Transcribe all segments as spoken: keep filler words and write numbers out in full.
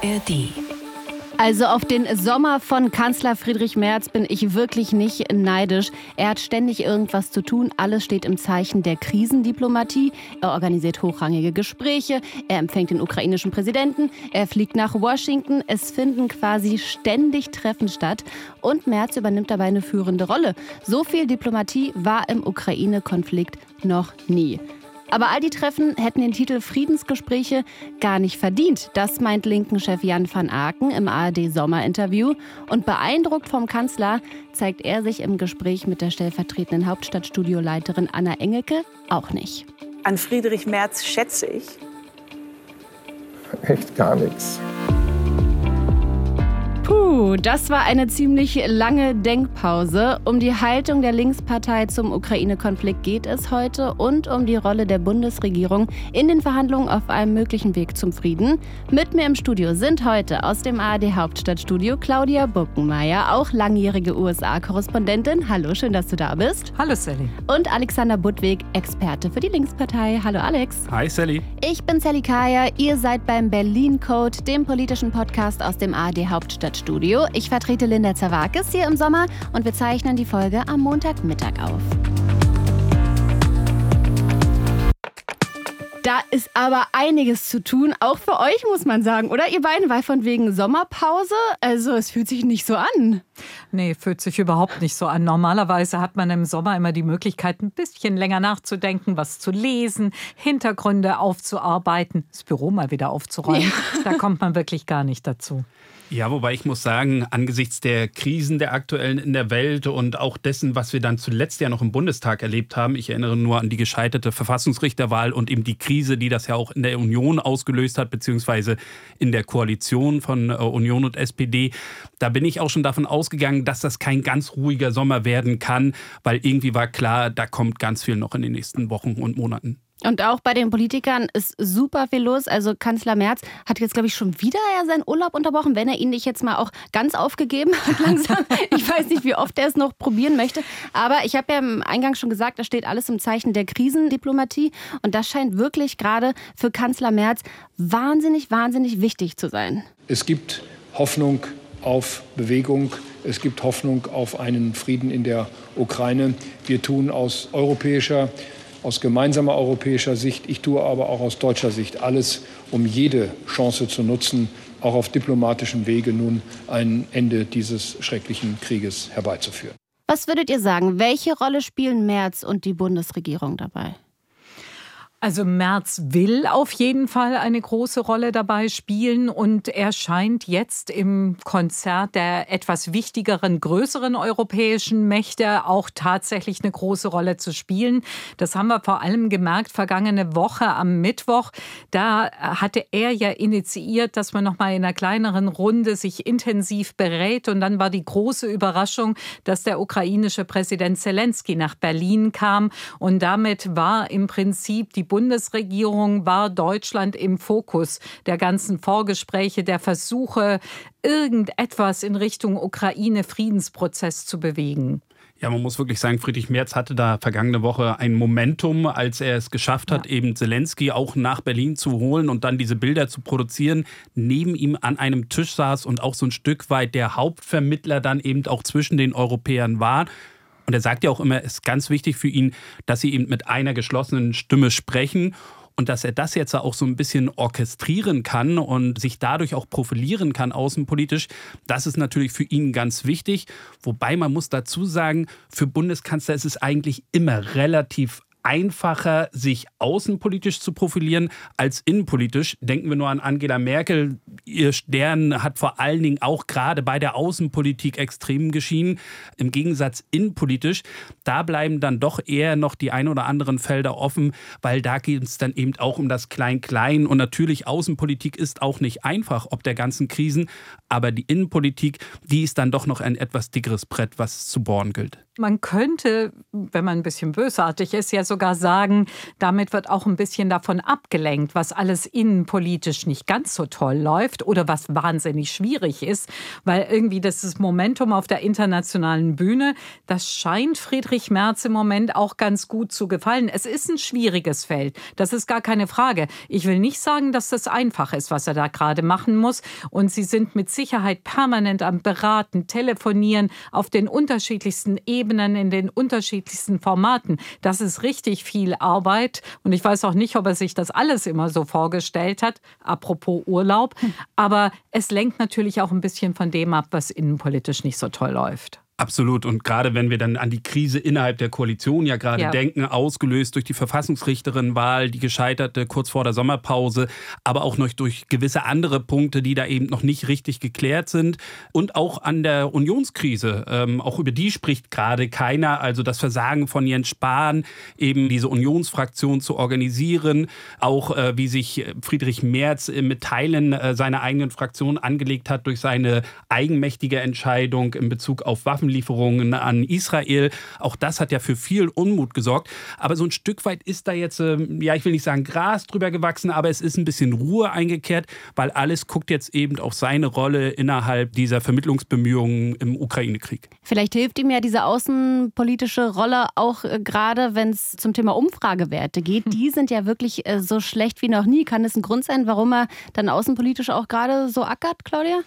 R D. Also auf den Sommer von Kanzler Friedrich Merz bin ich wirklich nicht neidisch. Er hat ständig irgendwas zu tun. Alles steht im Zeichen der Krisendiplomatie. Er organisiert hochrangige Gespräche. Er empfängt den ukrainischen Präsidenten. Er fliegt nach Washington. Es finden quasi ständig Treffen statt. Und Merz übernimmt dabei eine führende Rolle. So viel Diplomatie war im Ukraine-Konflikt noch nie. Aber all die Treffen hätten den Titel Friedensgespräche gar nicht verdient. Das meint Linken-Chef Jan van Aken im A R D-Sommerinterview. Und beeindruckt vom Kanzler zeigt er sich im Gespräch mit der stellvertretenden Hauptstadtstudioleiterin Anna Engelke auch nicht. An Friedrich Merz schätze ich echt gar nichts. Puh, das war eine ziemlich lange Denkpause. Um die Haltung der Linkspartei zum Ukraine-Konflikt geht es heute und um die Rolle der Bundesregierung in den Verhandlungen auf einem möglichen Weg zum Frieden. Mit mir im Studio sind heute aus dem A R D-Hauptstadtstudio Claudia Buckenmeier, auch langjährige U S A-Korrespondentin. Hallo, schön, dass du da bist. Hallo Sally. Und Alexander Budwig, Experte für die Linkspartei. Hallo Alex. Hi Sally. Ich bin Sally Kaya, ihr seid beim Berlin Code, dem politischen Podcast aus dem A R D-Hauptstadtstudio. Studio. Ich vertrete Linda Zerwakis hier im Sommer und wir zeichnen die Folge am Montagmittag auf. Da ist aber einiges zu tun, auch für euch muss man sagen, oder ihr beiden, weil von wegen Sommerpause, also es fühlt sich nicht so an. Nee, fühlt sich überhaupt nicht so an. Normalerweise hat man im Sommer immer die Möglichkeit, ein bisschen länger nachzudenken, was zu lesen, Hintergründe aufzuarbeiten, das Büro mal wieder aufzuräumen. Ja. Da kommt man wirklich gar nicht dazu. Ja, wobei ich muss sagen, angesichts der Krisen der aktuellen in der Welt und auch dessen, was wir dann zuletzt ja noch im Bundestag erlebt haben, ich erinnere nur an die gescheiterte Verfassungsrichterwahl und eben die Krise, die das ja auch in der Union ausgelöst hat, beziehungsweise in der Koalition von Union und S P D, da bin ich auch schon davon ausgegangen, dass das kein ganz ruhiger Sommer werden kann, weil irgendwie war klar, da kommt ganz viel noch in den nächsten Wochen und Monaten. Und auch bei den Politikern ist super viel los. Also Kanzler Merz hat jetzt, glaube ich, schon wieder ja seinen Urlaub unterbrochen, wenn er ihn nicht jetzt mal auch ganz aufgegeben hat langsam. Ich weiß nicht, wie oft er es noch probieren möchte. Aber ich habe ja im Eingang schon gesagt, da steht alles im Zeichen der Krisendiplomatie. Und das scheint wirklich gerade für Kanzler Merz wahnsinnig, wahnsinnig wichtig zu sein. Es gibt Hoffnung auf Bewegung. Es gibt Hoffnung auf einen Frieden in der Ukraine. Wir tun aus europäischer aus gemeinsamer europäischer Sicht, ich tue aber auch aus deutscher Sicht alles, um jede Chance zu nutzen, auch auf diplomatischem Wege nun ein Ende dieses schrecklichen Krieges herbeizuführen. Was würdet ihr sagen, welche Rolle spielen Merz und die Bundesregierung dabei? Also Merz will auf jeden Fall eine große Rolle dabei spielen und er scheint jetzt im Konzert der etwas wichtigeren, größeren europäischen Mächte auch tatsächlich eine große Rolle zu spielen. Das haben wir vor allem gemerkt vergangene Woche am Mittwoch. Da hatte er ja initiiert, dass man noch mal in einer kleineren Runde sich intensiv berät und dann war die große Überraschung, dass der ukrainische Präsident Zelensky nach Berlin kam und damit war im Prinzip die Bundesregierung, war Deutschland im Fokus der ganzen Vorgespräche, der Versuche, irgendetwas in Richtung Ukraine-Friedensprozess zu bewegen. Ja, man muss wirklich sagen, Friedrich Merz hatte da vergangene Woche ein Momentum, als er es geschafft hat, ja. eben Zelensky auch nach Berlin zu holen und dann diese Bilder zu produzieren, neben ihm an einem Tisch saß und auch so ein Stück weit der Hauptvermittler dann eben auch zwischen den Europäern war. Und er sagt ja auch immer, es ist ganz wichtig für ihn, dass sie eben mit einer geschlossenen Stimme sprechen und dass er das jetzt auch so ein bisschen orchestrieren kann und sich dadurch auch profilieren kann außenpolitisch. Das ist natürlich für ihn ganz wichtig. Wobei man muss dazu sagen, für Bundeskanzler ist es eigentlich immer relativ einfacher, sich außenpolitisch zu profilieren als innenpolitisch. Denken wir nur an Angela Merkel. Ihr Stern hat vor allen Dingen auch gerade bei der Außenpolitik extrem geschienen. Im Gegensatz innenpolitisch, da bleiben dann doch eher noch die ein oder anderen Felder offen, weil da geht es dann eben auch um das Klein-Klein. Und natürlich, Außenpolitik ist auch nicht einfach, ob der ganzen Krisen. Aber die Innenpolitik, die ist dann doch noch ein etwas dickeres Brett, was zu bohren gilt. Man könnte, wenn man ein bisschen bösartig ist, ja sogar sagen, damit wird auch ein bisschen davon abgelenkt, was alles innenpolitisch nicht ganz so toll läuft. läuft oder was wahnsinnig schwierig ist, weil irgendwie das Momentum auf der internationalen Bühne, das scheint Friedrich Merz im Moment auch ganz gut zu gefallen. Es ist ein schwieriges Feld, das ist gar keine Frage. Ich will nicht sagen, dass das einfach ist, was er da gerade machen muss. Und sie sind mit Sicherheit permanent am Beraten, Telefonieren auf den unterschiedlichsten Ebenen, in den unterschiedlichsten Formaten. Das ist richtig viel Arbeit. Und ich weiß auch nicht, ob er sich das alles immer so vorgestellt hat, apropos Urlaub. Aber es lenkt natürlich auch ein bisschen von dem ab, was innenpolitisch nicht so toll läuft. Absolut. Und gerade wenn wir dann an die Krise innerhalb der Koalition ja gerade ja. denken, ausgelöst durch die Verfassungsrichterinnenwahl, die gescheiterte kurz vor der Sommerpause, aber auch noch durch gewisse andere Punkte, die da eben noch nicht richtig geklärt sind. Und auch an der Unionskrise. Ähm, auch über die spricht gerade keiner. Also das Versagen von Jens Spahn, eben diese Unionsfraktion zu organisieren. Auch äh, wie sich Friedrich Merz äh, mit Teilen äh, seiner eigenen Fraktion angelegt hat durch seine eigenmächtige Entscheidung in Bezug auf Waffen. Lieferungen an Israel. Auch das hat ja für viel Unmut gesorgt. Aber so ein Stück weit ist da jetzt, ja, ich will nicht sagen Gras drüber gewachsen, aber es ist ein bisschen Ruhe eingekehrt, weil alles guckt jetzt eben auf seine Rolle innerhalb dieser Vermittlungsbemühungen im Ukraine-Krieg. Vielleicht hilft ihm ja diese außenpolitische Rolle auch äh, gerade, wenn es zum Thema Umfragewerte geht. Hm. Die sind ja wirklich äh, so schlecht wie noch nie. Kann es ein Grund sein, warum er dann außenpolitisch auch gerade so ackert, Claudia?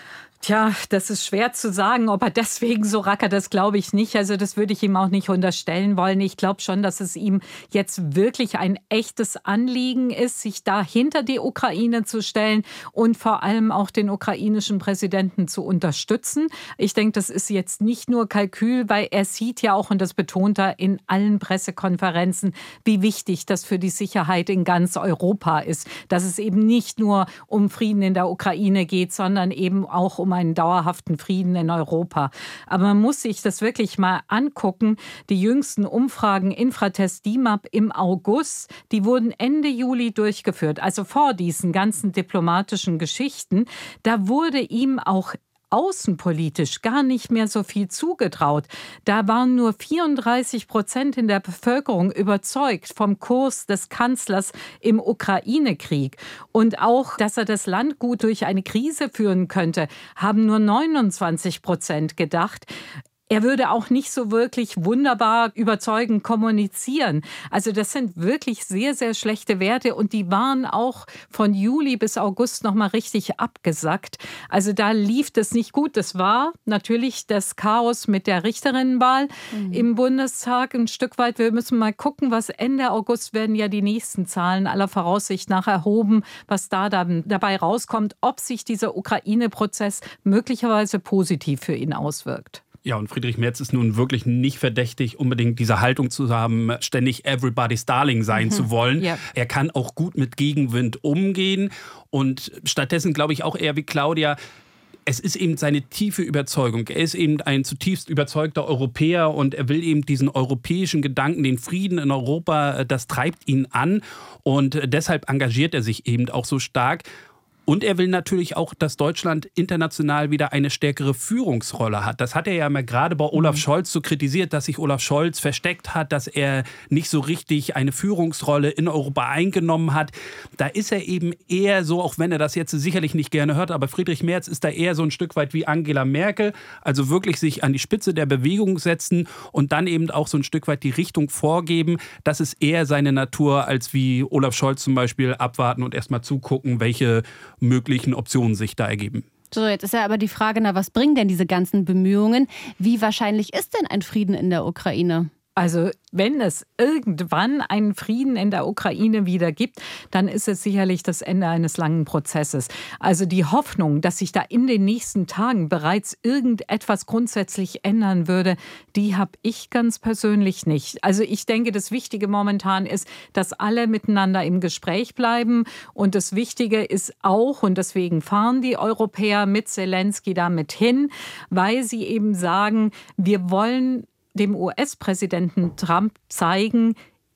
Tja, das ist schwer zu sagen, ob er deswegen so rackert, das glaube ich nicht. Also das würde ich ihm auch nicht unterstellen wollen. Ich glaube schon, dass es ihm jetzt wirklich ein echtes Anliegen ist, sich da hinter die Ukraine zu stellen und vor allem auch den ukrainischen Präsidenten zu unterstützen. Ich denke, das ist jetzt nicht nur Kalkül, weil er sieht ja auch, und das betont er in allen Pressekonferenzen, wie wichtig das für die Sicherheit in ganz Europa ist. Dass es eben nicht nur um Frieden in der Ukraine geht, sondern eben auch um einen dauerhaften Frieden in Europa. Aber man muss sich das wirklich mal angucken. Die jüngsten Umfragen Infratest D I M A P im August, die wurden Ende Juli durchgeführt, also vor diesen ganzen diplomatischen Geschichten. Da wurde ihm auch außenpolitisch gar nicht mehr so viel zugetraut. Da waren nur vierunddreißig Prozent in der Bevölkerung überzeugt vom Kurs des Kanzlers im Ukraine-Krieg. Und auch, dass er das Land gut durch eine Krise führen könnte, haben nur neunundzwanzig Prozent gedacht. Er würde auch nicht so wirklich wunderbar überzeugend kommunizieren. Also das sind wirklich sehr, sehr schlechte Werte und die waren auch von Juli bis August noch mal richtig abgesackt. Also da lief das nicht gut. Das war natürlich das Chaos mit der Richterinnenwahl mhm. im Bundestag ein Stück weit. Wir müssen mal gucken, was Ende August werden ja die nächsten Zahlen aller Voraussicht nach erhoben, was da dann dabei rauskommt, ob sich dieser Ukraine-Prozess möglicherweise positiv für ihn auswirkt. Ja, und Friedrich Merz ist nun wirklich nicht verdächtig, unbedingt diese Haltung zu haben, ständig everybody's darling sein mhm. zu wollen. Ja. Er kann auch gut mit Gegenwind umgehen und stattdessen glaube ich auch eher wie Claudia, es ist eben seine tiefe Überzeugung. Er ist eben ein zutiefst überzeugter Europäer und er will eben diesen europäischen Gedanken, den Frieden in Europa, das treibt ihn an und deshalb engagiert er sich eben auch so stark. Und er will natürlich auch, dass Deutschland international wieder eine stärkere Führungsrolle hat. Das hat er ja immer gerade bei Olaf Scholz so kritisiert, dass sich Olaf Scholz versteckt hat, dass er nicht so richtig eine Führungsrolle in Europa eingenommen hat. Da ist er eben eher so, auch wenn er das jetzt sicherlich nicht gerne hört, aber Friedrich Merz ist da eher so ein Stück weit wie Angela Merkel. Also wirklich sich an die Spitze der Bewegung setzen und dann eben auch so ein Stück weit die Richtung vorgeben. Das ist eher seine Natur, als wie Olaf Scholz zum Beispiel abwarten und erstmal zugucken, welche möglichen Optionen sich da ergeben. So, jetzt ist ja aber die Frage, na, was bringen denn diese ganzen Bemühungen? Wie wahrscheinlich ist denn ein Frieden in der Ukraine? Also wenn es irgendwann einen Frieden in der Ukraine wieder gibt, dann ist es sicherlich das Ende eines langen Prozesses. Also die Hoffnung, dass sich da in den nächsten Tagen bereits irgendetwas grundsätzlich ändern würde, die habe ich ganz persönlich nicht. Also ich denke, das Wichtige momentan ist, dass alle miteinander im Gespräch bleiben. Und das Wichtige ist auch, und deswegen fahren die Europäer mit Zelensky damit hin, weil sie eben sagen, wir wollen dem U S-Präsidenten Trump zeigen,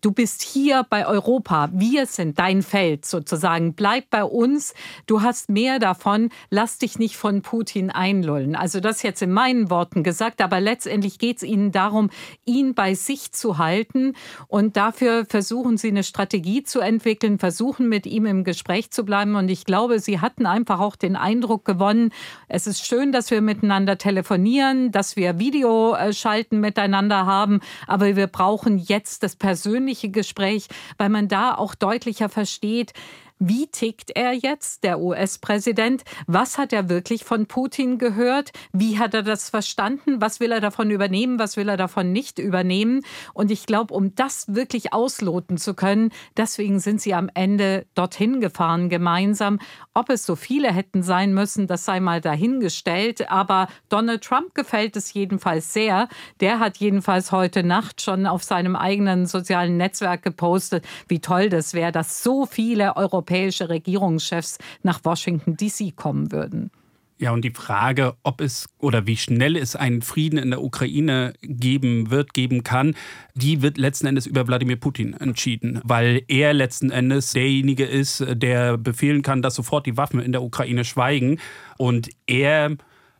du bist hier bei Europa, wir sind dein Feld sozusagen, bleib bei uns, du hast mehr davon, lass dich nicht von Putin einlullen. Also das jetzt in meinen Worten gesagt, aber letztendlich geht es ihnen darum, ihn bei sich zu halten und dafür versuchen sie eine Strategie zu entwickeln, versuchen mit ihm im Gespräch zu bleiben und ich glaube, sie hatten einfach auch den Eindruck gewonnen, es ist schön, dass wir miteinander telefonieren, dass wir Videoschalten miteinander haben, aber wir brauchen jetzt das persönliche Gespräch, weil man da auch deutlicher versteht, wie tickt er jetzt, der U S-Präsident? Was hat er wirklich von Putin gehört? Wie hat er das verstanden? Was will er davon übernehmen? Was will er davon nicht übernehmen? Und ich glaube, um das wirklich ausloten zu können, deswegen sind sie am Ende dorthin gefahren gemeinsam. Ob es so viele hätten sein müssen, das sei mal dahingestellt. Aber Donald Trump gefällt es jedenfalls sehr. Der hat jedenfalls heute Nacht schon auf seinem eigenen sozialen Netzwerk gepostet, wie toll das wäre, dass so viele Europäer europäische Regierungschefs nach Washington D C kommen würden. Ja, und die Frage, ob es oder wie schnell es einen Frieden in der Ukraine geben wird, geben kann, die wird letzten Endes über Wladimir Putin entschieden, weil er letzten Endes derjenige ist, der befehlen kann, dass sofort die Waffen in der Ukraine schweigen und er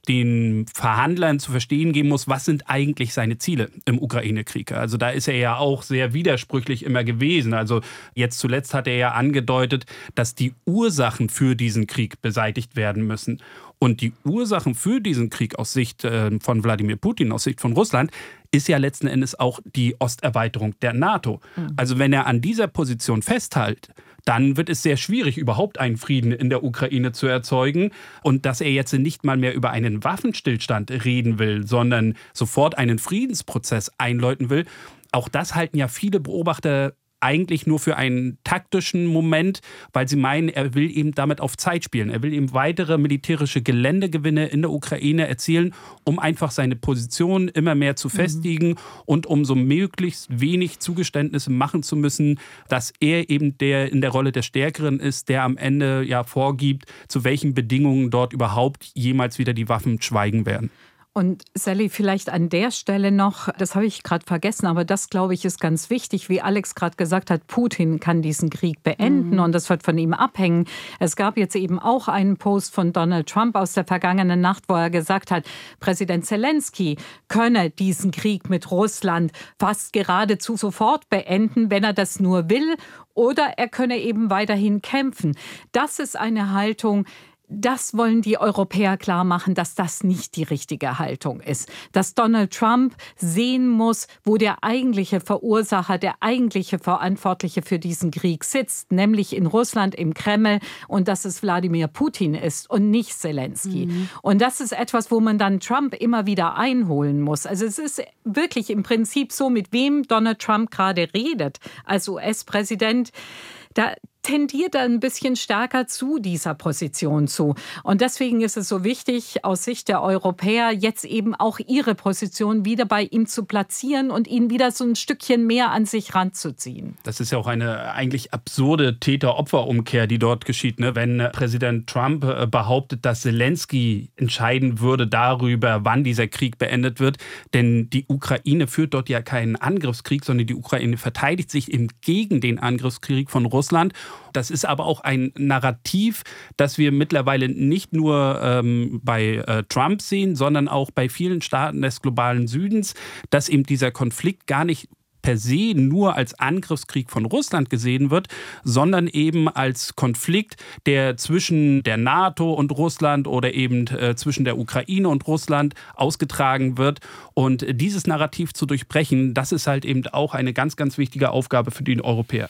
den Verhandlern zu verstehen geben muss, was sind eigentlich seine Ziele im Ukraine-Krieg. Also da ist er ja auch sehr widersprüchlich immer gewesen. Also jetzt zuletzt hat er ja angedeutet, dass die Ursachen für diesen Krieg beseitigt werden müssen. Und die Ursachen für diesen Krieg aus Sicht von Wladimir Putin, aus Sicht von Russland, ist ja letzten Endes auch die Osterweiterung der NATO. Mhm. Also wenn er an dieser Position festhält, dann wird es sehr schwierig, überhaupt einen Frieden in der Ukraine zu erzeugen. Und dass er jetzt nicht mal mehr über einen Waffenstillstand reden will, sondern sofort einen Friedensprozess einläuten will, auch das halten ja viele Beobachter eigentlich nur für einen taktischen Moment, weil sie meinen, er will eben damit auf Zeit spielen. Er will eben weitere militärische Geländegewinne in der Ukraine erzielen, um einfach seine Position immer mehr zu festigen mhm. und um so möglichst wenig Zugeständnisse machen zu müssen, dass er eben der in der Rolle der Stärkeren ist, der am Ende ja vorgibt, zu welchen Bedingungen dort überhaupt jemals wieder die Waffen schweigen werden. Und Sally, vielleicht an der Stelle noch, das habe ich gerade vergessen, aber das, glaube ich, ist ganz wichtig. Wie Alex gerade gesagt hat, Putin kann diesen Krieg beenden mhm. und das wird von ihm abhängen. Es gab jetzt eben auch einen Post von Donald Trump aus der vergangenen Nacht, wo er gesagt hat, Präsident Zelensky könne diesen Krieg mit Russland fast geradezu sofort beenden, wenn er das nur will, oder er könne eben weiterhin kämpfen. Das ist eine Haltung, das wollen die Europäer klar machen, dass das nicht die richtige Haltung ist. Dass Donald Trump sehen muss, wo der eigentliche Verursacher, der eigentliche Verantwortliche für diesen Krieg sitzt, nämlich in Russland, im Kreml, und dass es Wladimir Putin ist und nicht Zelensky. Mhm. Und das ist etwas, wo man dann Trump immer wieder einholen muss. Also es ist wirklich im Prinzip so, mit wem Donald Trump gerade redet als U S-Präsident. Da tendiert er ein bisschen stärker zu dieser Position zu. Und deswegen ist es so wichtig, aus Sicht der Europäer jetzt eben auch ihre Position wieder bei ihm zu platzieren und ihn wieder so ein Stückchen mehr an sich ranzuziehen. Das ist ja auch eine eigentlich absurde Täter-Opfer-Umkehr, die dort geschieht, ne? Wenn Präsident Trump behauptet, dass Zelensky entscheiden würde darüber, wann dieser Krieg beendet wird. Denn die Ukraine führt dort ja keinen Angriffskrieg, sondern die Ukraine verteidigt sich eben gegen den Angriffskrieg von Russland. Das ist aber auch ein Narrativ, das wir mittlerweile nicht nur ähm, bei äh, Trump sehen, sondern auch bei vielen Staaten des globalen Südens, dass eben dieser Konflikt gar nicht per se nur als Angriffskrieg von Russland gesehen wird, sondern eben als Konflikt, der zwischen der NATO und Russland oder eben äh, zwischen der Ukraine und Russland ausgetragen wird. Und dieses Narrativ zu durchbrechen, das ist halt eben auch eine ganz, ganz wichtige Aufgabe für die Europäer.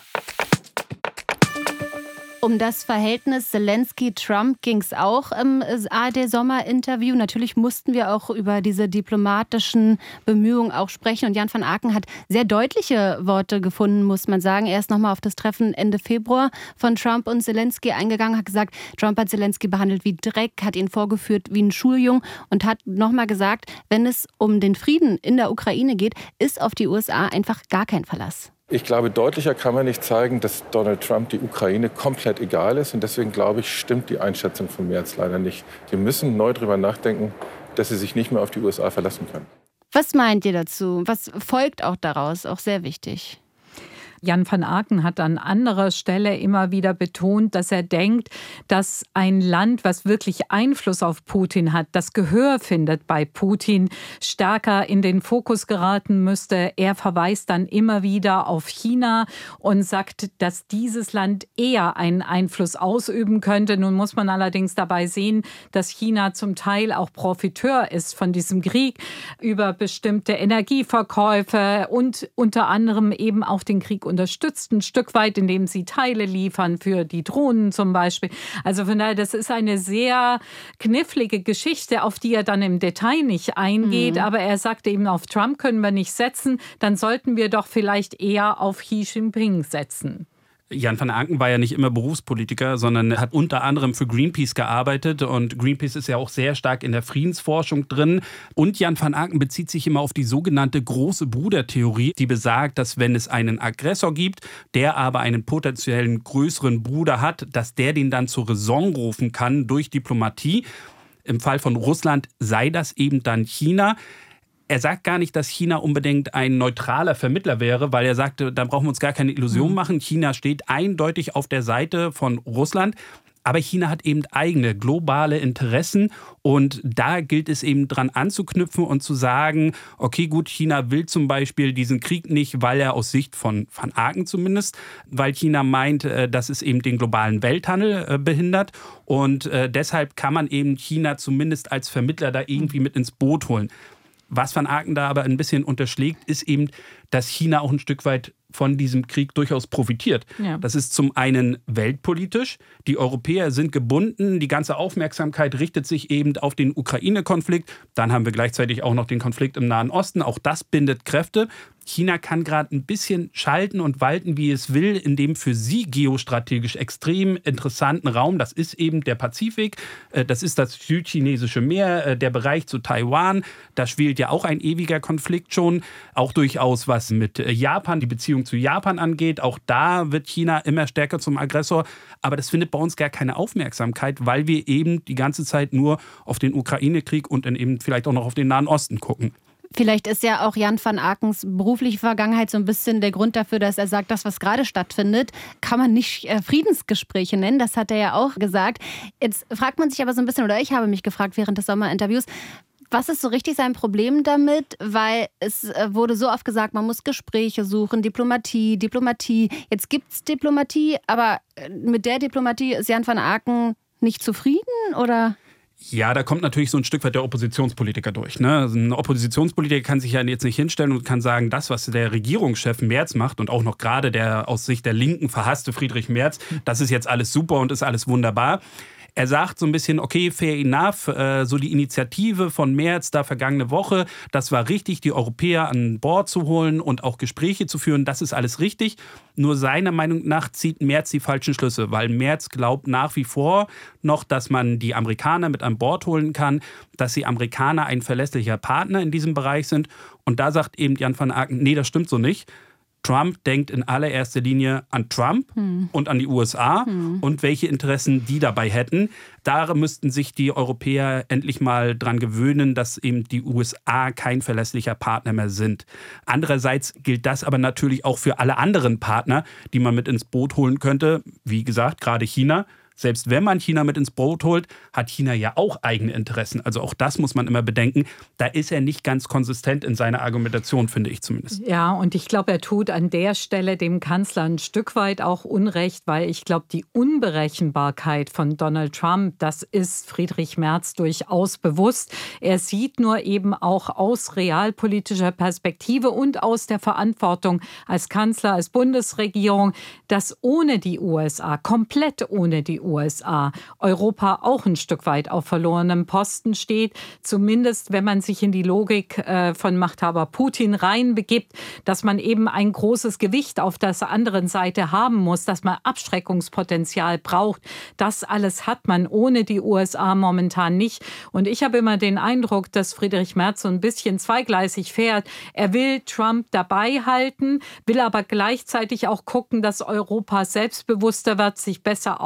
Um das Verhältnis Zelensky-Trump ging es auch im A R D-Sommerinterview. Natürlich mussten wir auch über diese diplomatischen Bemühungen auch sprechen. Und Jan van Aken hat sehr deutliche Worte gefunden, muss man sagen. Er ist nochmal auf das Treffen Ende Februar von Trump und Zelensky eingegangen, hat gesagt, Trump hat Zelensky behandelt wie Dreck, hat ihn vorgeführt wie ein Schuljung und hat nochmal gesagt, wenn es um den Frieden in der Ukraine geht, ist auf die U S A einfach gar kein Verlass. Ich glaube, deutlicher kann man nicht zeigen, dass Donald Trump die Ukraine komplett egal ist. Und deswegen, glaube ich, stimmt die Einschätzung von Merz leider nicht. Wir müssen neu darüber nachdenken, dass sie sich nicht mehr auf die U S A verlassen können. Was meint ihr dazu? Was folgt auch daraus? Auch sehr wichtig. Jan van Aken hat an anderer Stelle immer wieder betont, dass er denkt, dass ein Land, was wirklich Einfluss auf Putin hat, das Gehör findet bei Putin, stärker in den Fokus geraten müsste. Er verweist dann immer wieder auf China und sagt, dass dieses Land eher einen Einfluss ausüben könnte. Nun muss man allerdings dabei sehen, dass China zum Teil auch Profiteur ist von diesem Krieg über bestimmte Energieverkäufe und unter anderem eben auch den Krieg unterstützt, ein Stück weit, indem sie Teile liefern für die Drohnen zum Beispiel. Also von daher, das ist eine sehr knifflige Geschichte, auf die er dann im Detail nicht eingeht. Mhm. Aber er sagt eben, auf Trump können wir nicht setzen, dann sollten wir doch vielleicht eher auf Xi Jinping setzen. Jan van Aken war ja nicht immer Berufspolitiker, sondern hat unter anderem für Greenpeace gearbeitet. Und Greenpeace ist ja auch sehr stark in der Friedensforschung drin. Und Jan van Aken bezieht sich immer auf die sogenannte große Bruder-Theorie, die besagt, dass wenn es einen Aggressor gibt, der aber einen potenziellen größeren Bruder hat, dass der den dann zur Raison rufen kann durch Diplomatie. Im Fall von Russland sei das eben dann China. Er sagt gar nicht, dass China unbedingt ein neutraler Vermittler wäre, weil er sagte, da brauchen wir uns gar keine Illusion machen. China steht eindeutig auf der Seite von Russland. Aber China hat eben eigene globale Interessen und da gilt es eben dran anzuknüpfen und zu sagen, okay gut, China will zum Beispiel diesen Krieg nicht, weil er aus Sicht von Van Aken zumindest, weil China meint, dass es eben den globalen Welthandel behindert und deshalb kann man eben China zumindest als Vermittler da irgendwie mit ins Boot holen. Was Van Aken da aber ein bisschen unterschlägt, ist eben, dass China auch ein Stück weit von diesem Krieg durchaus profitiert. Ja. Das ist zum einen weltpolitisch. Die Europäer sind gebunden. Die ganze Aufmerksamkeit richtet sich eben auf den Ukraine-Konflikt. Dann haben wir gleichzeitig auch noch den Konflikt im Nahen Osten. Auch das bindet Kräfte. China kann gerade ein bisschen schalten und walten, wie es will, in dem für sie geostrategisch extrem interessanten Raum. Das ist eben der Pazifik, das ist das südchinesische Meer, der Bereich zu Taiwan. Da schwelt ja auch ein ewiger Konflikt schon. Auch durchaus was mit Japan, die Beziehung zu Japan angeht. Auch da wird China immer stärker zum Aggressor. Aber das findet bei uns gar keine Aufmerksamkeit, weil wir eben die ganze Zeit nur auf den Ukraine-Krieg und dann eben vielleicht auch noch auf den Nahen Osten gucken. Vielleicht ist ja auch Jan van Akens berufliche Vergangenheit so ein bisschen der Grund dafür, dass er sagt, das, was gerade stattfindet, kann man nicht Friedensgespräche nennen. Das hat er ja auch gesagt. Jetzt fragt man sich aber so ein bisschen, oder ich habe mich gefragt während des Sommerinterviews, was ist so richtig sein Problem damit? Weil es wurde so oft gesagt, man muss Gespräche suchen, Diplomatie, Diplomatie. Jetzt gibt es Diplomatie, aber mit der Diplomatie ist Jan van Aken nicht zufrieden, oder? Ja, da kommt natürlich so ein Stück weit der Oppositionspolitiker durch. Ne? Also ein Oppositionspolitiker kann sich ja jetzt nicht hinstellen und kann sagen, das, was der Regierungschef Merz macht und auch noch gerade der aus Sicht der Linken verhasste Friedrich Merz, das ist jetzt alles super und ist alles wunderbar. Er sagt so ein bisschen, okay, fair enough, so die Initiative von Merz da vergangene Woche, das war richtig, die Europäer an Bord zu holen und auch Gespräche zu führen, das ist alles richtig. Nur seiner Meinung nach zieht Merz die falschen Schlüsse, weil Merz glaubt nach wie vor noch, dass man die Amerikaner mit an Bord holen kann, dass die Amerikaner ein verlässlicher Partner in diesem Bereich sind. Und da sagt eben Jan van Aken, nee, das stimmt so nicht. Trump denkt in allererster Linie an Trump hm. und an die U S A hm. und welche Interessen die dabei hätten. Da müssten sich die Europäer endlich mal dran gewöhnen, dass eben die U S A kein verlässlicher Partner mehr sind. Andererseits gilt das aber natürlich auch für alle anderen Partner, die man mit ins Boot holen könnte. Wie gesagt, gerade China. Selbst wenn man China mit ins Boot holt, hat China ja auch eigene Interessen. Also auch das muss man immer bedenken. Da ist er nicht ganz konsistent in seiner Argumentation, finde ich zumindest. Ja, und ich glaube, er tut an der Stelle dem Kanzler ein Stück weit auch Unrecht, weil ich glaube, die Unberechenbarkeit von Donald Trump, das ist Friedrich Merz durchaus bewusst. Er sieht nur eben auch aus realpolitischer Perspektive und aus der Verantwortung als Kanzler, als Bundesregierung, dass ohne die U S A, komplett ohne die U S A, Europa auch ein Stück weit auf verlorenem Posten steht. Zumindest, wenn man sich in die Logik äh, von Machthaber Putin reinbegibt, dass man eben ein großes Gewicht auf der anderen Seite haben muss, dass man Abschreckungspotenzial braucht. Das alles hat man ohne die U S A momentan nicht. Und ich habe immer den Eindruck, dass Friedrich Merz so ein bisschen zweigleisig fährt. Er will Trump dabei halten, will aber gleichzeitig auch gucken, dass Europa selbstbewusster wird, sich besser aufstellt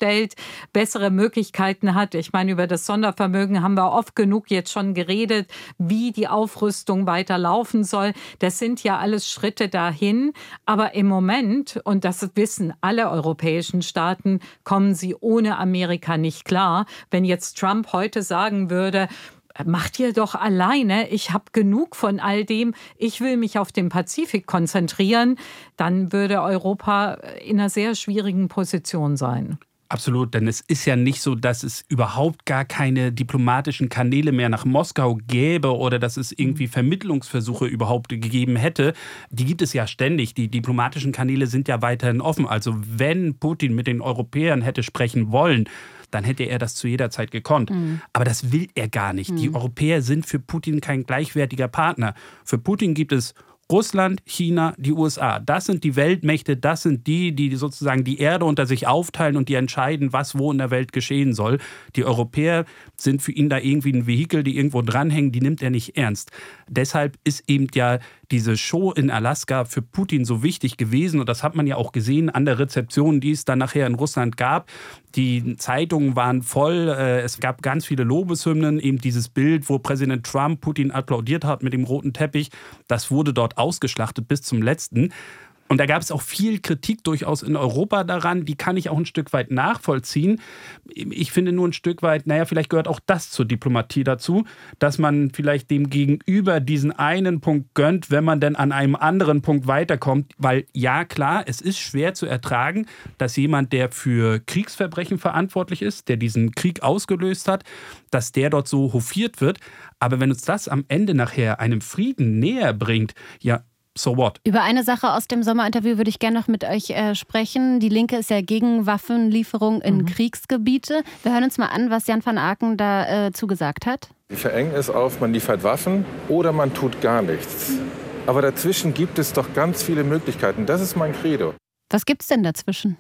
aufstellt, bessere Möglichkeiten hat. Ich meine, über das Sondervermögen haben wir oft genug jetzt schon geredet, wie die Aufrüstung weiter laufen soll. Das sind ja alles Schritte dahin. Aber im Moment, und das wissen alle europäischen Staaten, kommen sie ohne Amerika nicht klar. Wenn jetzt Trump heute sagen würde, macht ihr doch alleine, ich habe genug von all dem, ich will mich auf den Pazifik konzentrieren, dann würde Europa in einer sehr schwierigen Position sein. Absolut, denn es ist ja nicht so, dass es überhaupt gar keine diplomatischen Kanäle mehr nach Moskau gäbe oder dass es irgendwie Vermittlungsversuche überhaupt gegeben hätte. Die gibt es ja ständig. Die diplomatischen Kanäle sind ja weiterhin offen. Also wenn Putin mit den Europäern hätte sprechen wollen, dann hätte er das zu jeder Zeit gekonnt. Mhm. Aber das will er gar nicht. Mhm. Die Europäer sind für Putin kein gleichwertiger Partner. Für Putin gibt es Russland, China, die U S A. Das sind die Weltmächte, das sind die, die sozusagen die Erde unter sich aufteilen und die entscheiden, was wo in der Welt geschehen soll. Die Europäer sind für ihn da irgendwie ein Vehikel, die irgendwo dranhängen, die nimmt er nicht ernst. Deshalb ist eben ja diese Show in Alaska für Putin so wichtig gewesen. Und das hat man ja auch gesehen an der Rezeption, die es dann nachher in Russland gab. Die Zeitungen waren voll. Es gab ganz viele Lobeshymnen. Eben dieses Bild, wo Präsident Trump Putin applaudiert hat mit dem roten Teppich, das wurde dort ausgeschlachtet bis zum letzten. Und da gab es auch viel Kritik durchaus in Europa daran. Die kann ich auch ein Stück weit nachvollziehen. Ich finde nur ein Stück weit, naja, vielleicht gehört auch das zur Diplomatie dazu, dass man vielleicht dem Gegenüber diesen einen Punkt gönnt, wenn man dann an einem anderen Punkt weiterkommt. Weil ja, klar, es ist schwer zu ertragen, dass jemand, der für Kriegsverbrechen verantwortlich ist, der diesen Krieg ausgelöst hat, dass der dort so hofiert wird. Aber wenn uns das am Ende nachher einem Frieden näher bringt, ja, so what? Über eine Sache aus dem Sommerinterview würde ich gerne noch mit euch äh, sprechen. Die Linke ist ja gegen Waffenlieferung in mhm. Kriegsgebiete. Wir hören uns mal an, was Jan van Aken da äh, zugesagt hat. Wir verengen es auf, man liefert Waffen oder man tut gar nichts. Aber dazwischen gibt es doch ganz viele Möglichkeiten. Das ist mein Credo. Was gibt's denn dazwischen?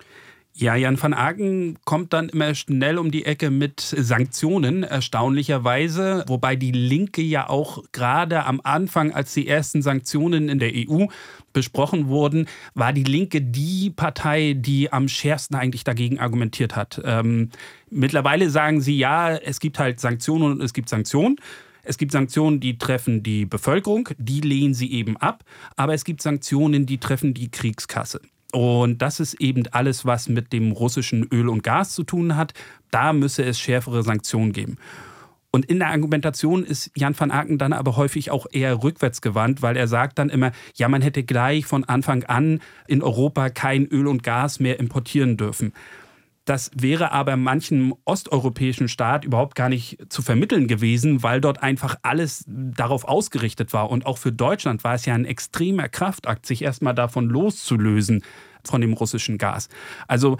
Ja, Jan van Aken kommt dann immer schnell um die Ecke mit Sanktionen, erstaunlicherweise. Wobei die Linke ja auch gerade am Anfang, als die ersten Sanktionen in der E U besprochen wurden, war die Linke die Partei, die am schärfsten eigentlich dagegen argumentiert hat. Ähm, mittlerweile sagen sie, ja, es gibt halt Sanktionen und es gibt Sanktionen. Es gibt Sanktionen, die treffen die Bevölkerung, die lehnen sie eben ab. Aber es gibt Sanktionen, die treffen die Kriegskasse. Und das ist eben alles, was mit dem russischen Öl und Gas zu tun hat. Da müsse es schärfere Sanktionen geben. Und in der Argumentation ist Jan van Aken dann aber häufig auch eher rückwärtsgewandt, weil er sagt dann immer, ja, man hätte gleich von Anfang an in Europa kein Öl und Gas mehr importieren dürfen. Das wäre aber manchen osteuropäischen Staat überhaupt gar nicht zu vermitteln gewesen, weil dort einfach alles darauf ausgerichtet war. Und auch für Deutschland war es ja ein extremer Kraftakt, sich erstmal davon loszulösen, von dem russischen Gas. Also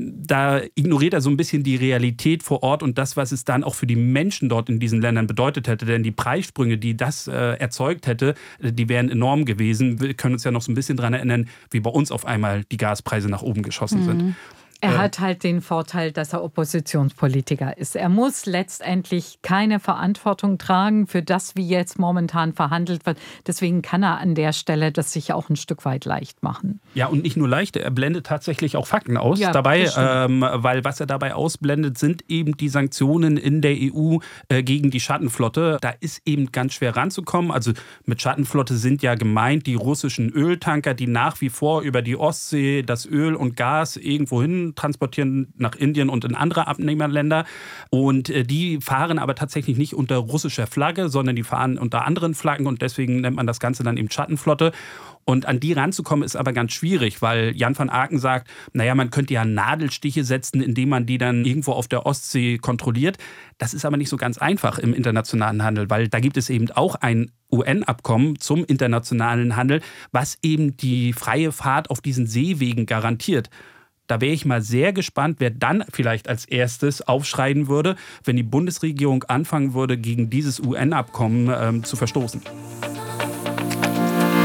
da ignoriert er so ein bisschen die Realität vor Ort und das, was es dann auch für die Menschen dort in diesen Ländern bedeutet hätte. Denn die Preissprünge, die das äh, erzeugt hätte, die wären enorm gewesen. Wir können uns ja noch so ein bisschen daran erinnern, wie bei uns auf einmal die Gaspreise nach oben geschossen mhm. sind. Er hat halt den Vorteil, dass er Oppositionspolitiker ist. Er muss letztendlich keine Verantwortung tragen für das, wie jetzt momentan verhandelt wird. Deswegen kann er an der Stelle das sich auch ein Stück weit leicht machen. Ja, und nicht nur leicht, er blendet tatsächlich auch Fakten aus ja, dabei, ähm, weil was er dabei ausblendet, sind eben die Sanktionen in der E U äh, gegen die Schattenflotte. Da ist eben ganz schwer ranzukommen. Also mit Schattenflotte sind ja gemeint die russischen Öltanker, die nach wie vor über die Ostsee das Öl und Gas irgendwo hin transportieren nach Indien und in andere Abnehmerländer. Und die fahren aber tatsächlich nicht unter russischer Flagge, sondern die fahren unter anderen Flaggen und deswegen nennt man das Ganze dann eben Schattenflotte. Und an die ranzukommen ist aber ganz schwierig, weil Jan van Aken sagt, naja, man könnte ja Nadelstiche setzen, indem man die dann irgendwo auf der Ostsee kontrolliert. Das ist aber nicht so ganz einfach im internationalen Handel, weil da gibt es eben auch ein U N-Abkommen zum internationalen Handel, was eben die freie Fahrt auf diesen Seewegen garantiert. Da wäre ich mal sehr gespannt, wer dann vielleicht als erstes aufschreien würde, wenn die Bundesregierung anfangen würde, gegen dieses U N-Abkommen ähm, zu verstoßen.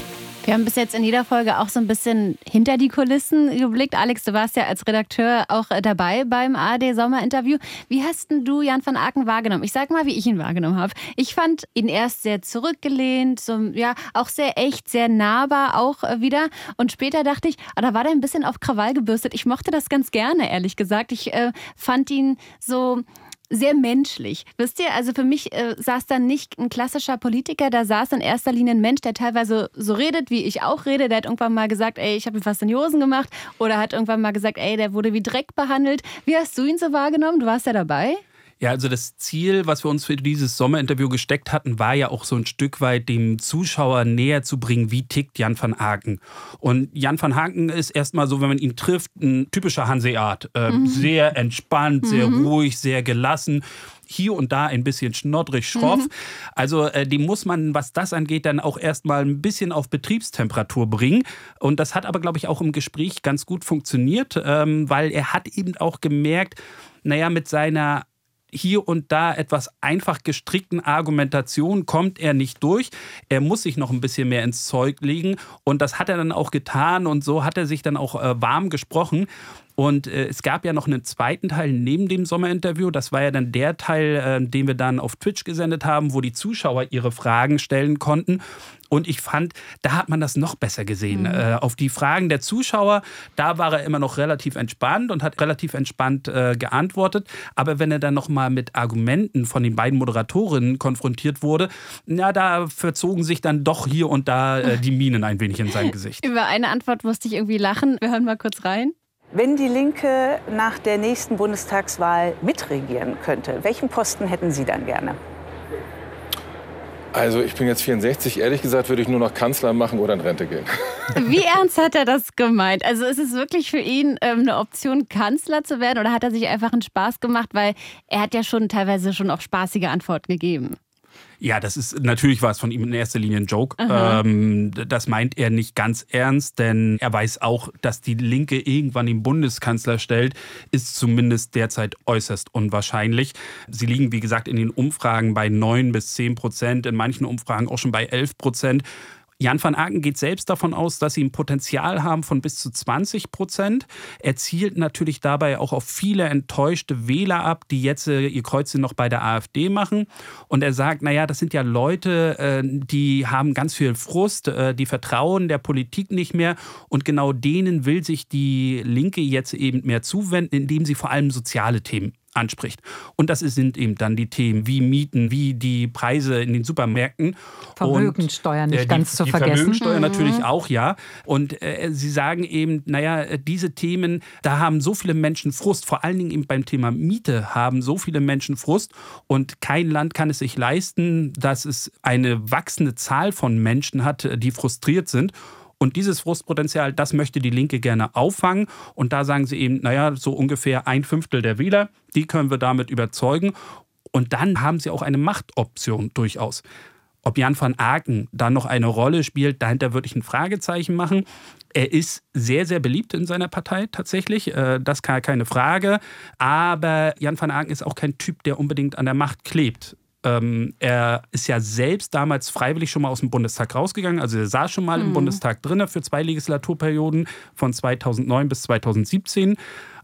Wir haben bis jetzt in jeder Folge auch so ein bisschen hinter die Kulissen geblickt. Alex, du warst ja als Redakteur auch dabei beim A R D-Sommerinterview. Wie hast denn du Jan van Aken wahrgenommen? Ich sag mal, wie ich ihn wahrgenommen habe. Ich fand ihn erst sehr zurückgelehnt, so, ja, auch sehr echt, sehr nahbar auch wieder. Und später dachte ich, ah, da war der ein bisschen auf Krawall gebürstet. Ich mochte das ganz gerne, ehrlich gesagt. Ich äh, fand ihn so sehr menschlich. Wisst ihr, also für mich äh, saß da nicht ein klassischer Politiker, da saß in erster Linie ein Mensch, der teilweise so redet, wie ich auch rede. Der hat irgendwann mal gesagt, ey, ich habe mir fast in die Hosen gemacht. Oder hat irgendwann mal gesagt, ey, der wurde wie Dreck behandelt. Wie hast du ihn so wahrgenommen? Du warst ja dabei. Ja, also das Ziel, was wir uns für dieses Sommerinterview gesteckt hatten, war ja auch so ein Stück weit dem Zuschauer näher zu bringen, wie tickt Jan van Aken. Und Jan van Aken ist erstmal so, wenn man ihn trifft, ein typischer Hanseat. Äh, mhm. Sehr entspannt, sehr mhm. ruhig, sehr gelassen. Hier und da ein bisschen schnoddrig, schroff. Mhm. Also äh, dem muss man, was das angeht, dann auch erstmal ein bisschen auf Betriebstemperatur bringen. Und das hat aber, glaube ich, auch im Gespräch ganz gut funktioniert, ähm, weil er hat eben auch gemerkt, naja, mit seiner hier und da etwas einfach gestrickten Argumentation kommt er nicht durch. Er muss sich noch ein bisschen mehr ins Zeug legen und das hat er dann auch getan und so hat er sich dann auch äh, warm gesprochen. Und äh, es gab ja noch einen zweiten Teil neben dem Sommerinterview. Das war ja dann der Teil, äh, den wir dann auf Twitch gesendet haben, wo die Zuschauer ihre Fragen stellen konnten. Und ich fand, da hat man das noch besser gesehen. Mhm. Äh, auf die Fragen der Zuschauer, da war er immer noch relativ entspannt und hat relativ entspannt äh, geantwortet. Aber wenn er dann noch mal mit Argumenten von den beiden Moderatorinnen konfrontiert wurde, ja, da verzogen sich dann doch hier und da äh, die Minen ein wenig in sein Gesicht. Über eine Antwort musste ich irgendwie lachen. Wir hören mal kurz rein. Wenn die Linke nach der nächsten Bundestagswahl mitregieren könnte, welchen Posten hätten Sie dann gerne? Also ich bin jetzt vierundsechzig. Ehrlich gesagt würde ich nur noch Kanzler machen oder in Rente gehen. Wie ernst hat er das gemeint? Also ist es wirklich für ihn ähm, eine Option, Kanzler zu werden? Oder hat er sich einfach einen Spaß gemacht? Weil er hat ja schon teilweise schon auch spaßige Antworten gegeben. Ja, das ist natürlich war es von ihm in erster Linie ein Joke. Ähm, das meint er nicht ganz ernst, denn er weiß auch, dass die Linke irgendwann den Bundeskanzler stellt, ist zumindest derzeit äußerst unwahrscheinlich. Sie liegen, wie gesagt, in den Umfragen bei neun bis zehn Prozent, in manchen Umfragen auch schon bei elf Prozent. Jan van Aken geht selbst davon aus, dass sie ein Potenzial haben von bis zu zwanzig Prozent. Er zielt natürlich dabei auch auf viele enttäuschte Wähler ab, die jetzt äh, ihr Kreuzchen noch bei der AfD machen. Und er sagt, naja, das sind ja Leute, äh, die haben ganz viel Frust, äh, die vertrauen der Politik nicht mehr. Und genau denen will sich die Linke jetzt eben mehr zuwenden, indem sie vor allem soziale Themen anspricht. Und das sind eben dann die Themen wie Mieten, wie die Preise in den Supermärkten. Vermögensteuer nicht und, äh, ganz die, zu die vergessen. Vermögensteuer mhm. natürlich auch, ja. Und äh, sie sagen eben, naja, diese Themen, da haben so viele Menschen Frust, vor allen Dingen eben beim Thema Miete haben so viele Menschen Frust und kein Land kann es sich leisten, dass es eine wachsende Zahl von Menschen hat, die frustriert sind. Und dieses Frustpotenzial, das möchte die Linke gerne auffangen. Und da sagen sie eben, naja, so ungefähr ein Fünftel der Wähler, die können wir damit überzeugen. Und dann haben sie auch eine Machtoption durchaus. Ob Jan van Aken da noch eine Rolle spielt, dahinter würde ich ein Fragezeichen machen. Er ist sehr, sehr beliebt in seiner Partei tatsächlich, das ist keine Frage. Aber Jan van Aken ist auch kein Typ, der unbedingt an der Macht klebt. Ähm, er ist ja selbst damals freiwillig schon mal aus dem Bundestag rausgegangen. Also er saß schon mal mhm. im Bundestag drin für zwei Legislaturperioden von zweitausendneun bis zweitausendsiebzehn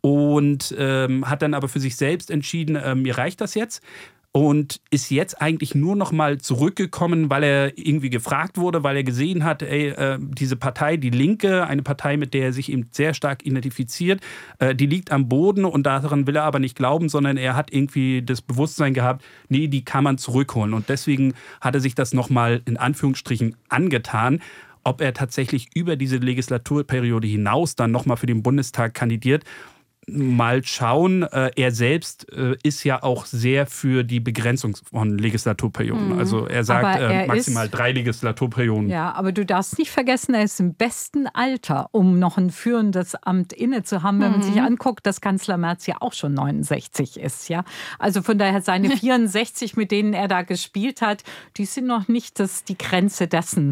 und ähm, hat dann aber für sich selbst entschieden, äh, mir reicht das jetzt. Und ist jetzt eigentlich nur noch mal zurückgekommen, weil er irgendwie gefragt wurde, weil er gesehen hat, ey, äh, diese Partei, die Linke, eine Partei, mit der er sich eben sehr stark identifiziert, äh, die liegt am Boden und daran will er aber nicht glauben, sondern er hat irgendwie das Bewusstsein gehabt, nee, die kann man zurückholen. Und deswegen hat er sich das noch mal in Anführungsstrichen angetan. Ob er tatsächlich über diese Legislaturperiode hinaus dann noch mal für den Bundestag kandidiert, mal schauen. Er selbst ist ja auch sehr für die Begrenzung von Legislaturperioden. Mhm. Also er sagt er maximal ist, drei Legislaturperioden. Ja, aber du darfst nicht vergessen, er ist im besten Alter, um noch ein führendes Amt inne zu haben, wenn mhm. man sich anguckt, dass Kanzler Merz ja auch schon neunundsechzig ist. Ja? Also von daher seine vierundsechzig, mit denen er da gespielt hat, die sind noch nicht das, die Grenze dessen,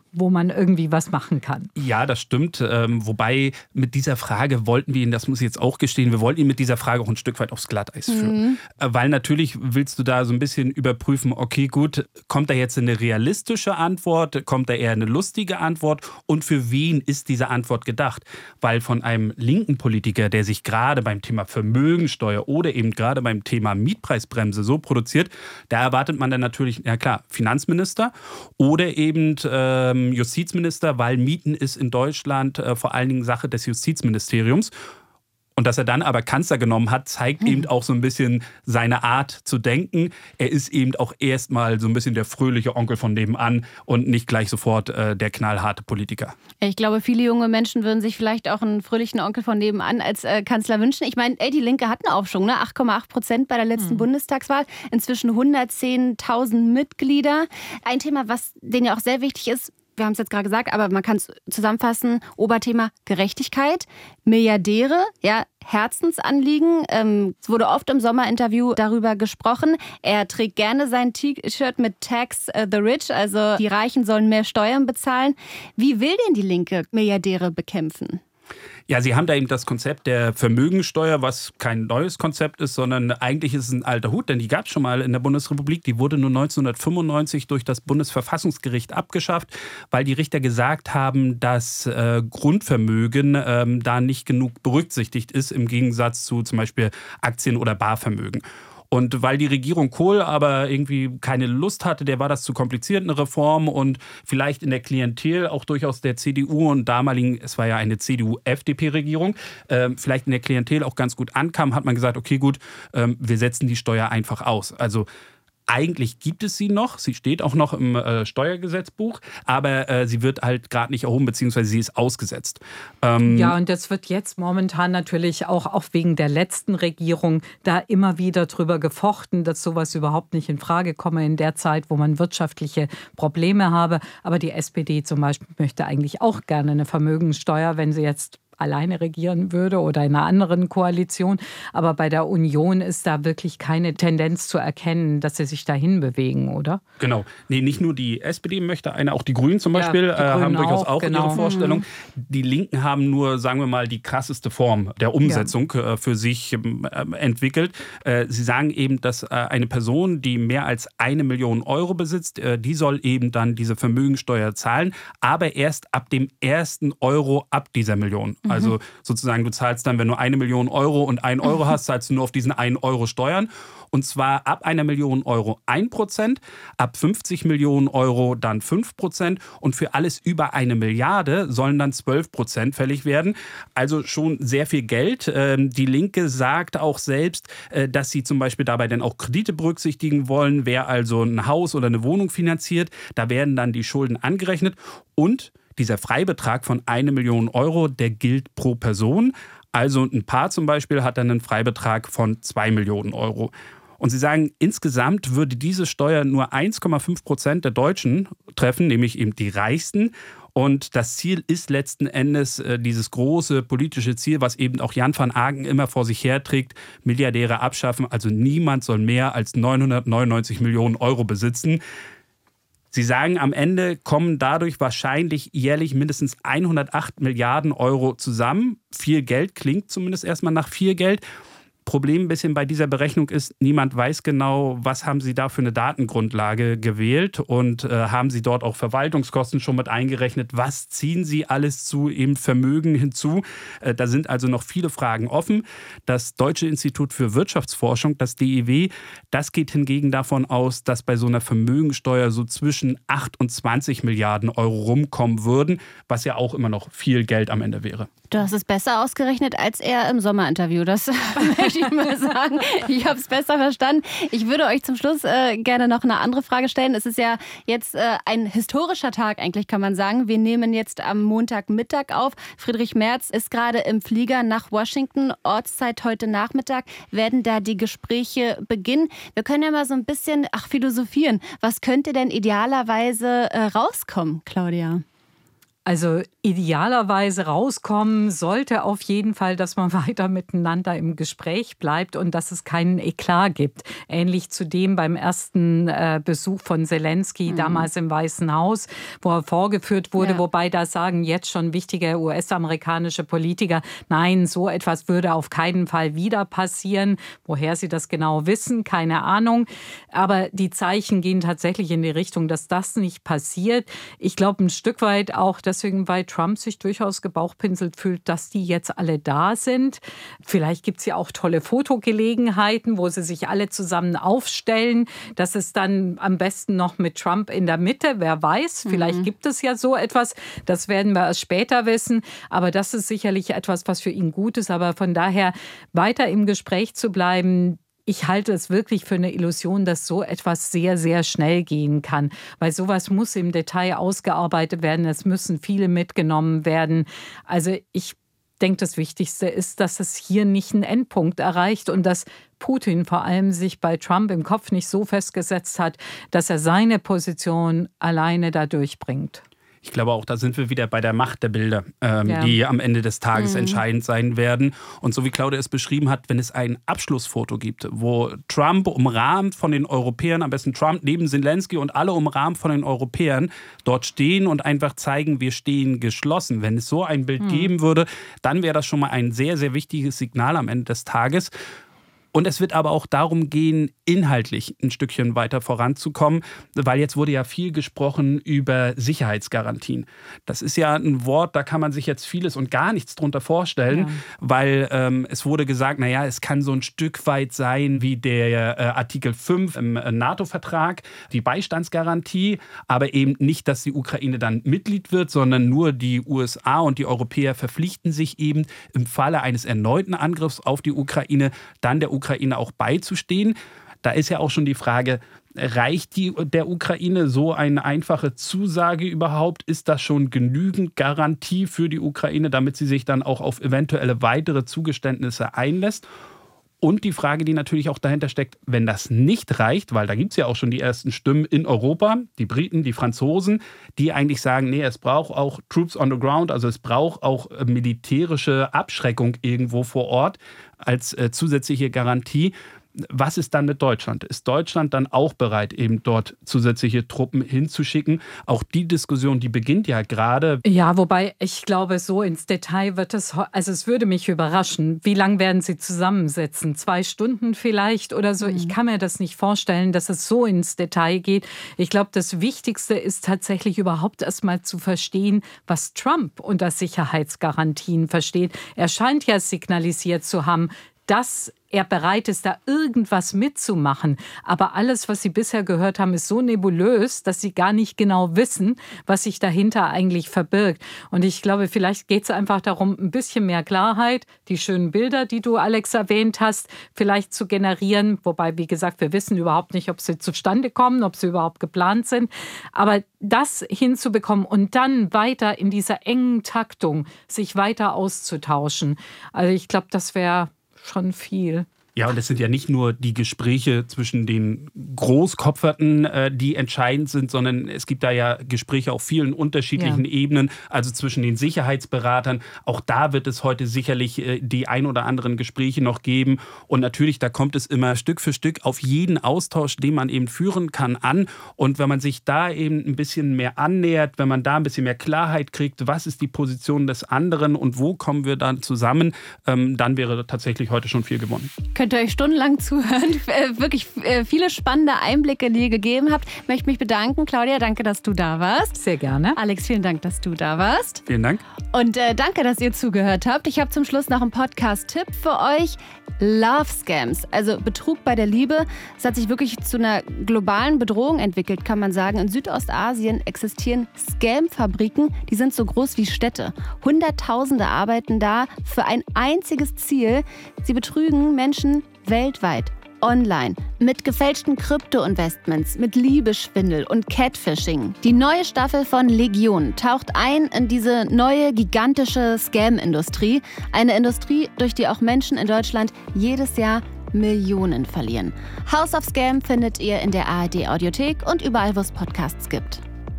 wo man irgendwie was machen kann. Ja, das stimmt. Ähm, wobei mit dieser Frage wollten wir ihn, das muss ich jetzt auch gestehen, wir wollten ihn mit dieser Frage auch ein Stück weit aufs Glatteis führen. Mhm. Äh, weil natürlich willst du da so ein bisschen überprüfen, okay, gut, kommt da jetzt eine realistische Antwort, kommt da eher eine lustige Antwort und für wen ist diese Antwort gedacht? Weil von einem linken Politiker, der sich gerade beim Thema Vermögensteuer oder eben gerade beim Thema Mietpreisbremse so produziert, da erwartet man dann natürlich, ja klar, Finanzminister oder eben ähm, Justizminister, weil Mieten ist in Deutschland äh, vor allen Dingen Sache des Justizministeriums. Und dass er dann aber Kanzler genommen hat, zeigt mhm. eben auch so ein bisschen seine Art zu denken. Er ist eben auch erstmal so ein bisschen der fröhliche Onkel von nebenan und nicht gleich sofort äh, der knallharte Politiker. Ich glaube, viele junge Menschen würden sich vielleicht auch einen fröhlichen Onkel von nebenan als äh, Kanzler wünschen. Ich meine, ey, die Linke hat einen Aufschwung, ne? acht Komma acht Prozent bei der letzten mhm. Bundestagswahl. Inzwischen hundertzehntausend Mitglieder. Ein Thema, was denen ja auch sehr wichtig ist, wir haben es jetzt gerade gesagt, aber man kann es zusammenfassen, Oberthema Gerechtigkeit, Milliardäre, ja, Herzensanliegen. Ähm, es wurde oft im Sommerinterview darüber gesprochen. Er trägt gerne sein T-Shirt mit Tax the Rich, also die Reichen sollen mehr Steuern bezahlen. Wie will denn die Linke Milliardäre bekämpfen? Ja, sie haben da eben das Konzept der Vermögensteuer, was kein neues Konzept ist, sondern eigentlich ist es ein alter Hut, denn die gab es schon mal in der Bundesrepublik. Die wurde nur neunzehnhundertfünfundneunzig durch das Bundesverfassungsgericht abgeschafft, weil die Richter gesagt haben, dass äh, Grundvermögen äh, da nicht genug berücksichtigt ist, im Gegensatz zu zum Beispiel Aktien- oder Barvermögen. Und weil die Regierung Kohl aber irgendwie keine Lust hatte, der war das zu kompliziert, eine Reform und vielleicht in der Klientel auch durchaus der C D U und damaligen, es war ja eine C D U-F D P-Regierung, äh, vielleicht in der Klientel auch ganz gut ankam, hat man gesagt, okay gut, äh, wir setzen die Steuer einfach aus. Also eigentlich gibt es sie noch, sie steht auch noch im äh, Steuergesetzbuch, aber äh, sie wird halt gerade nicht erhoben, beziehungsweise sie ist ausgesetzt. Ähm ja, und das wird jetzt momentan natürlich auch, auch wegen der letzten Regierung da immer wieder drüber gefochten, dass sowas überhaupt nicht in Frage komme in der Zeit, wo man wirtschaftliche Probleme habe. Aber die S P D zum Beispiel möchte eigentlich auch gerne eine Vermögenssteuer, wenn sie jetzt alleine regieren würde oder in einer anderen Koalition. Aber bei der Union ist da wirklich keine Tendenz zu erkennen, dass sie sich dahin bewegen, oder? Genau. Nee, nicht nur die S P D möchte eine, auch die Grünen zum Beispiel ja, äh, haben durchaus auch, auch genau. ihre Vorstellung. Mhm. Die Linken haben nur, sagen wir mal, die krasseste Form der Umsetzung ja. äh, für sich äh, entwickelt. Äh, sie sagen eben, dass äh, eine Person, die mehr als eine Million Euro besitzt, äh, die soll eben dann diese Vermögensteuer zahlen, aber erst ab dem ersten Euro ab dieser Million. Also sozusagen, du zahlst dann, wenn du eine Million Euro und ein Euro hast, zahlst du nur auf diesen einen Euro Steuern. Und zwar ab einer Million Euro ein Prozent, ab fünfzig Millionen Euro dann fünf Prozent und für alles über eine Milliarde sollen dann zwölf Prozent fällig werden. Also schon sehr viel Geld. Die Linke sagt auch selbst, dass sie zum Beispiel dabei dann auch Kredite berücksichtigen wollen. Wer also ein Haus oder eine Wohnung finanziert, da werden dann die Schulden angerechnet und dieser Freibetrag von eine Million Euro, der gilt pro Person. Also ein Paar zum Beispiel hat dann einen Freibetrag von zwei Millionen Euro. Und sie sagen, insgesamt würde diese Steuer nur eins Komma fünf Prozent der Deutschen treffen, nämlich eben die Reichsten. Und das Ziel ist letzten Endes äh, dieses große politische Ziel, was eben auch Jan van Aken immer vor sich herträgt, Milliardäre abschaffen. Also niemand soll mehr als neunhundertneunundneunzig Millionen Euro besitzen. Sie sagen, am Ende kommen dadurch wahrscheinlich jährlich mindestens hundertacht Milliarden Euro zusammen. Viel Geld klingt zumindest erstmal nach viel Geld. Problem ein bisschen bei dieser Berechnung ist, niemand weiß genau, was haben Sie da für eine Datengrundlage gewählt und äh, haben Sie dort auch Verwaltungskosten schon mit eingerechnet? Was ziehen Sie alles zu eben Vermögen hinzu? Äh, da sind also noch viele Fragen offen. Das Deutsche Institut für Wirtschaftsforschung, das D I W, das geht hingegen davon aus, dass bei so einer Vermögensteuer so zwischen acht und zwanzig Milliarden Euro rumkommen würden, was ja auch immer noch viel Geld am Ende wäre. Du hast es besser ausgerechnet als er im Sommerinterview. Das möchte ich mal sagen. Ich habe es besser verstanden. Ich würde euch zum Schluss äh, gerne noch eine andere Frage stellen. Es ist ja jetzt äh, ein historischer Tag, eigentlich kann man sagen. Wir nehmen jetzt am Montagmittag auf. Friedrich Merz ist gerade im Flieger nach Washington. Ortszeit heute Nachmittag werden da die Gespräche beginnen. Wir können ja mal so ein bisschen ach, philosophieren. Was könnte denn idealerweise äh, rauskommen, Claudia? Also idealerweise rauskommen sollte auf jeden Fall, dass man weiter miteinander im Gespräch bleibt und dass es keinen Eklat gibt. Ähnlich zu dem beim ersten äh, Besuch von Zelensky, mhm. damals im Weißen Haus, wo er vorgeführt wurde. Ja. Wobei da sagen jetzt schon wichtige U S-amerikanische Politiker, nein, so etwas würde auf keinen Fall wieder passieren. Woher sie das genau wissen, keine Ahnung. Aber die Zeichen gehen tatsächlich in die Richtung, dass das nicht passiert. Ich glaube ein Stück weit auch, dass Deswegen, weil Trump sich durchaus gebauchpinselt fühlt, dass die jetzt alle da sind. Vielleicht gibt es ja auch tolle Fotogelegenheiten, wo sie sich alle zusammen aufstellen. Das ist dann am besten noch mit Trump in der Mitte. Wer weiß, vielleicht mhm. gibt es ja so etwas. Das werden wir erst später wissen. Aber das ist sicherlich etwas, was für ihn gut ist. Aber von daher weiter im Gespräch zu bleiben, ich halte es wirklich für eine Illusion, dass so etwas sehr, sehr schnell gehen kann. Weil sowas muss im Detail ausgearbeitet werden. Es müssen viele mitgenommen werden. Also ich denke, das Wichtigste ist, dass es hier nicht einen Endpunkt erreicht und dass Putin vor allem sich bei Trump im Kopf nicht so festgesetzt hat, dass er seine Position alleine da durchbringt. Ich glaube auch, da sind wir wieder bei der Macht der Bilder, ähm, ja. die am Ende des Tages mhm. entscheidend sein werden. Und so wie Claudia es beschrieben hat, wenn es ein Abschlussfoto gibt, wo Trump umrahmt von den Europäern, am besten Trump neben Zelensky und alle umrahmt von den Europäern, dort stehen und einfach zeigen, wir stehen geschlossen. Wenn es so ein Bild mhm. geben würde, dann wäre das schon mal ein sehr, sehr wichtiges Signal am Ende des Tages. Und es wird aber auch darum gehen, inhaltlich ein Stückchen weiter voranzukommen, weil jetzt wurde ja viel gesprochen über Sicherheitsgarantien. Das ist ja ein Wort, da kann man sich jetzt vieles und gar nichts drunter vorstellen, ja. weil ähm, es wurde gesagt, naja, es kann so ein Stück weit sein wie der äh, Artikel fünf im äh, NATO-Vertrag, die Beistandsgarantie, aber eben nicht, dass die Ukraine dann Mitglied wird, sondern nur die U S A und die Europäer verpflichten sich eben im Falle eines erneuten Angriffs auf die Ukraine, dann der Ukraine auch beizustehen. Da ist ja auch schon die Frage, reicht die, der Ukraine so eine einfache Zusage überhaupt? Ist das schon genügend Garantie für die Ukraine, damit sie sich dann auch auf eventuelle weitere Zugeständnisse einlässt? Und die Frage, die natürlich auch dahinter steckt, wenn das nicht reicht, weil da gibt es ja auch schon die ersten Stimmen in Europa, die Briten, die Franzosen, die eigentlich sagen, nee, es braucht auch Troops on the ground, also es braucht auch militärische Abschreckung irgendwo vor Ort als äh, zusätzliche Garantie. Was ist dann mit Deutschland? Ist Deutschland dann auch bereit, eben dort zusätzliche Truppen hinzuschicken? Auch die Diskussion, die beginnt ja gerade. Ja, wobei ich glaube, so ins Detail wird es, also es würde mich überraschen. Wie lange werden sie zusammensitzen? Zwei Stunden vielleicht oder so? Mhm. Ich kann mir das nicht vorstellen, dass es so ins Detail geht. Ich glaube, das Wichtigste ist tatsächlich überhaupt erst mal zu verstehen, was Trump unter Sicherheitsgarantien versteht. Er scheint ja signalisiert zu haben, dass er bereit ist, da irgendwas mitzumachen. Aber alles, was Sie bisher gehört haben, ist so nebulös, dass Sie gar nicht genau wissen, was sich dahinter eigentlich verbirgt. Und ich glaube, vielleicht geht es einfach darum, ein bisschen mehr Klarheit, die schönen Bilder, die du, Alex, erwähnt hast, vielleicht zu generieren. Wobei, wie gesagt, wir wissen überhaupt nicht, ob sie zustande kommen, ob sie überhaupt geplant sind. Aber das hinzubekommen und dann weiter in dieser engen Taktung sich weiter auszutauschen. Also ich glaube, das wäre schon viel. Ja, und es sind ja nicht nur die Gespräche zwischen den Großkopferten, äh, die entscheidend sind, sondern es gibt da ja Gespräche auf vielen unterschiedlichen ja. Ebenen, also zwischen den Sicherheitsberatern. Auch da wird es heute sicherlich äh, die ein oder anderen Gespräche noch geben. Und natürlich, da kommt es immer Stück für Stück auf jeden Austausch, den man eben führen kann, an. Und wenn man sich da eben ein bisschen mehr annähert, wenn man da ein bisschen mehr Klarheit kriegt, was ist die Position des anderen und wo kommen wir dann zusammen, ähm, dann wäre tatsächlich heute schon viel gewonnen. Könnt ihr euch stundenlang zuhören. Wirklich viele spannende Einblicke, die ihr gegeben habt. Ich möchte mich bedanken. Claudia, danke, dass du da warst. Sehr gerne. Alex, vielen Dank, dass du da warst. Vielen Dank. Und äh, danke, dass ihr zugehört habt. Ich habe zum Schluss noch einen Podcast-Tipp für euch. Love Scams, also Betrug bei der Liebe. Es hat sich wirklich zu einer globalen Bedrohung entwickelt, kann man sagen. In Südostasien existieren Scam-Fabriken, die sind so groß wie Städte. Hunderttausende arbeiten da für ein einziges Ziel. Sie betrügen Menschen weltweit, online, mit gefälschten Krypto-Investments, mit Liebeschwindel und Catfishing. Die neue Staffel von Legion taucht ein in diese neue gigantische Scam-Industrie. Eine Industrie, durch die auch Menschen in Deutschland jedes Jahr Millionen verlieren. House of Scam findet ihr in der A R D-Audiothek und überall, wo es Podcasts gibt.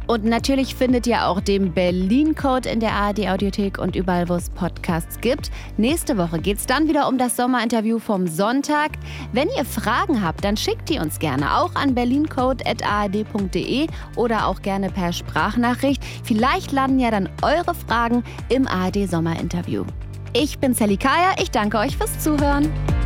Und natürlich findet ihr auch den Berlin-Code in der A R D-Audiothek und überall, wo es Podcasts gibt. Nächste Woche geht es dann wieder um das Sommerinterview vom Sonntag. Wenn ihr Fragen habt, dann schickt die uns gerne auch an berlincode at a r d punkt d e oder auch gerne per Sprachnachricht. Vielleicht landen ja dann eure Fragen im A R D-Sommerinterview. Ich bin Sally Kaya, ich danke euch fürs Zuhören.